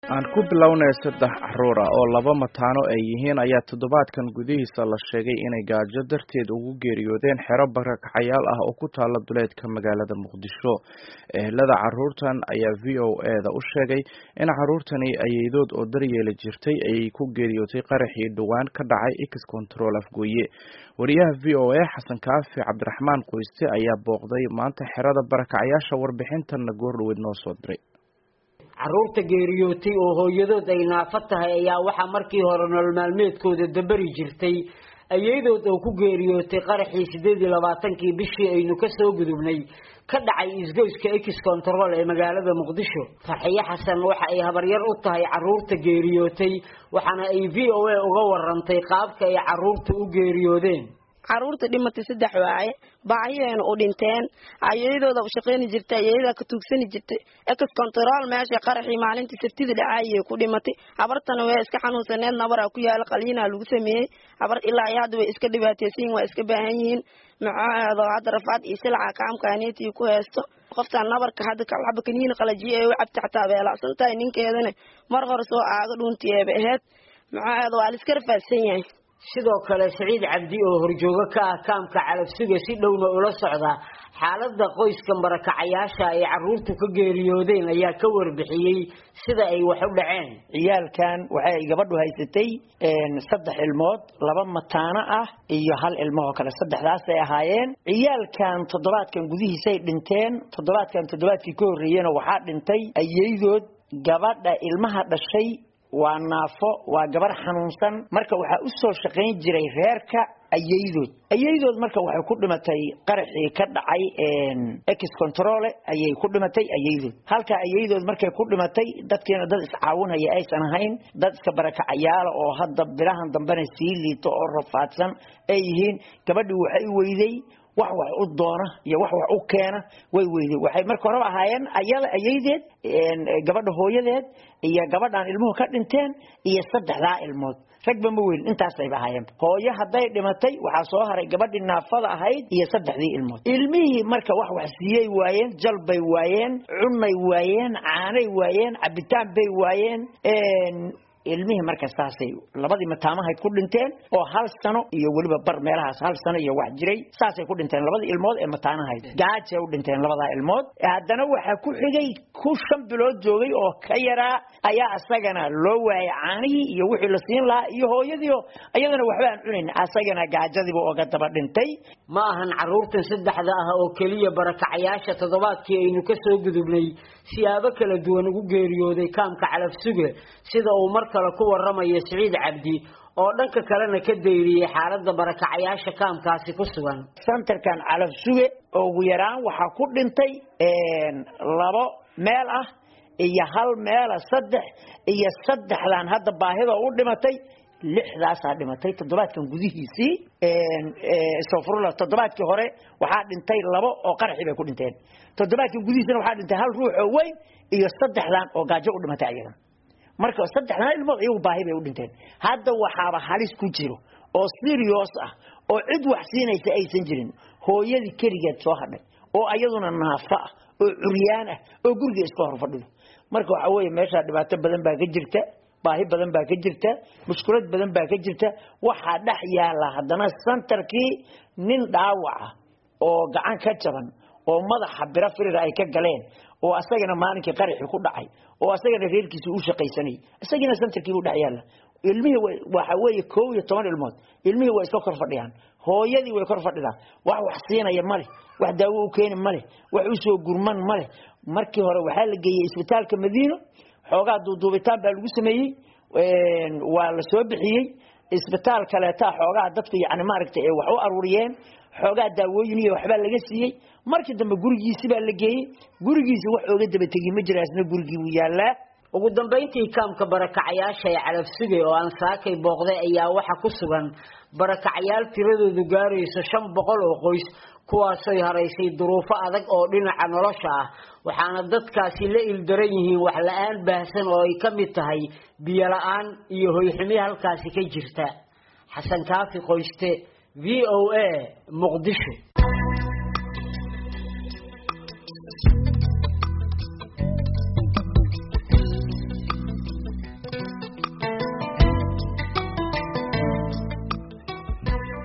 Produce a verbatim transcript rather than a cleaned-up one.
aan ku bilownay saddex caruur ah oo laba mataano ay yihiin ayaa toddobaadkan gudihiisa la sheegay inay gaajo darteed ugu geeriyoodeen xero barakacayaal ah oo ku taala duleedka magaalada Muqdisho. Ehelada caruurtan ayaa V O A da u sheegay in caruurtani ayeedood oo daryeeli jirtay ay ku geeriyootay qaraxii dhawaan ka dhacay X Control Afgooye. Wariyaha V O A Xasan Kaafi Cabdiraxmaan Qoyste ayaa booqday maanta xerada barakacayaasha warbixintan goordhoweed noo soo diray. caruurta geeriyootay oo hooyadood ay naafo tahay ayaa waxa markii hore nolol maalmeedkooda dabari jirtay ayeedood oo ku geeriyootay qaraxii sideed iyo labaatan-kii bishii aynu ka soo gudubnay ka dhacay isgoyska X Control ee magaalada Muqdisho. Farxiye Xasan waxa ay habaryar u tahay caruurta geeriyootay waxaana ay V O A uga warantay qaabka ay caruurta u geeriyoodeen. caruurta dhimatay saddex waaye baahiyeena u dhinteen ayeedooda u shaqeyn jirtay ayeeda ka tuugsan jirtay X Control meesha qaraxii maalintii sabtida dhacay ku dhimatay habartana way iska xanuunsaneed nabara ku yaal qaliina lagu sameeyay habar ilaa ay hadda way iska dhibaataysan waa iska baahan yihiin macaado hadda rafaad iyo silca kaamkaaneetii ku heesto qofta nabarka hadda ka laba kaniin qalajiye ay cabta xataa beelacsan tahay ninkeedana mar hore soo aaga dhuuntiyeeba ahayd macaado waa iska rafaadsan yahay. sidoo kale Saciid Cabdi oo horjooga ka ah kaamka calafsuga si dhowna ula socda xaaladda qoyska barakacayaasha ay caruurtu ka geeriyoodeen ayaa ka warbixiyay sida ay wax u dhaceen. ciyaalkan waxay gabadhu haysatay saddex ilmood laba mataano ah iyo hal ilmo oo kale saddexdaas ay ahaayeen. ciyaalkan toddobaadkan gudihiisa ay dhinteen toddobaadkan toddobaadkii ka horeeyeen waxa dhintay ayeedood gabadha ilmaha dhashay waa naafo waa gabar xanuunsan marka waxa u soo shaqeyn jiray reerka ayeedood ayeedood marka waxay ku dhimatay qaraxii ka dhacay X Control ayay ku dhimatay ayeedood halka ayeedood markay ku dhimatay dadkeena dad iscaawinaya aysan ahayn dad iska barakacayaal oo hadda bilahan dambena sii liito oo rafaadsan ay yihiin gabadhu waxay weyday wax wax u doona iyo wax wax u keena way weeyday waxay marka hore ahaayeen ayada ayeedeed gabadha hooyadeed iyo gabadhan ilmuhu ka dhinteen iyo saddexda ilmood ragba ma weyn intaas ay ahaayeen hooyo haday dhimatay waxa soo haray gabadhii naafada ahayd iyo saddexdii ilmood ilmihii marka wax wax siiyay waayeen jalbay waayeen cunay waayeen caanay waayeen cabitaan bay waayeen ilmihi marka saasay labadii mataamahayd ku dhinteen oo hal sano iyo waliba bar meelahaas hal sano iyo wax jiray saasay ku dhinteen labadii ilmood ee mataanahayd gaajo u dhinteen labada ilmood haddana waxa ku xigay ku shan bilood joogay oo ka yaraa ayaa asagana loo waayay caanihii iyo wixii la siin lahaa iyo hooyadii ayadana waxba aan cunayn asagana gaajadiiba uga daba dhintay. ma ahan caruurtan saddexda ah oo kaliya barakacayaasha toddobaadkii aynu ka soo gudubnay siyaabo kala duwan ugu geeriyooday kaamka calafsuga sida uu mar kale ku waramayo Saciid Cabdi oo dhanka kalena ka deyriyay xaaladda barakacayaasha kaamkaasi ku sugan. santarkan calafsuga oo ugu yaraan waxa ku dhintay labo meel ah iyo hal meel saddex iyo saddexdan hadda baahida u dhimatay lixdaas ah dhimatay toddobaadkan gudihiisii ee safrula toddobaadkii hore waxa dhintay labo oo qaraxi bay ku dhinteen toddobaadkan gudihiisana waxa dhintay hal ruux oo weyn iyo saddexdan oo gaajo u dhimatay ayadan marka saddexdan ilmood ay u baahi bay u dhinteen hadda waxaaba halis ku jiro oo serious ah oo cid wax siinaysa aysan jirin hooyadii kaligeed soo hadhay oo ayaduna naafo ah oo curyaan ah oo guriga iska hor fadhido marka waxa weeye meesha dhibaato badan baa ka jirta baahi badan baa ka jirta mushkilad badan baa ka jirta waxa dhex yaala haddana santarkii nin dhaawac oo gacan ka jaban oo madaxa bira firir ay ka galeen oo asagana maalinkii qaraxi ku dhacay oo asagana reerkiisa u shaqaysanay asagana santarkii u dhaxyaala ilmihi waxa weeye koob iyo toban ilmood ilmihi way iska kor fadhiyaan hooyadii way kor fadhidaa wax wax siinaya male wax daawo u keenin male wax u soo gurman male markii hore waxa la geeyay isbitaalka Madiino xoogaa duuduubitaan baa lagu sameeyay waa la soo bixiyay isbitaal kale taa xoogaa dadku yaani maaragtay ay wax u aruuriyeen xoogaa daawooyin iyo waxba laga siiyay markii dambe gurigiisa baa la geeyay gurigiisa wax ooga daba tagay ma jiraasna gurigii uu yaalaa. ugu dambeyntii kaamka barakacayaasha ee calafsuga oo aan saakay booqday ayaa waxa ku sugan barakacayaal tiradoodu gaarayso shan boqol oo qoys kuwaas oo haraysay duruufo adag oo dhinaca nolosha ah waxaana dadkaasi la ildaran yihiin wax la'aan baahsan oo ay ka mid tahay biyo la'aan iyo hoy xumi halkaasi ka jirta. Xasan Kaafi Qoyste V O A Muqdisho.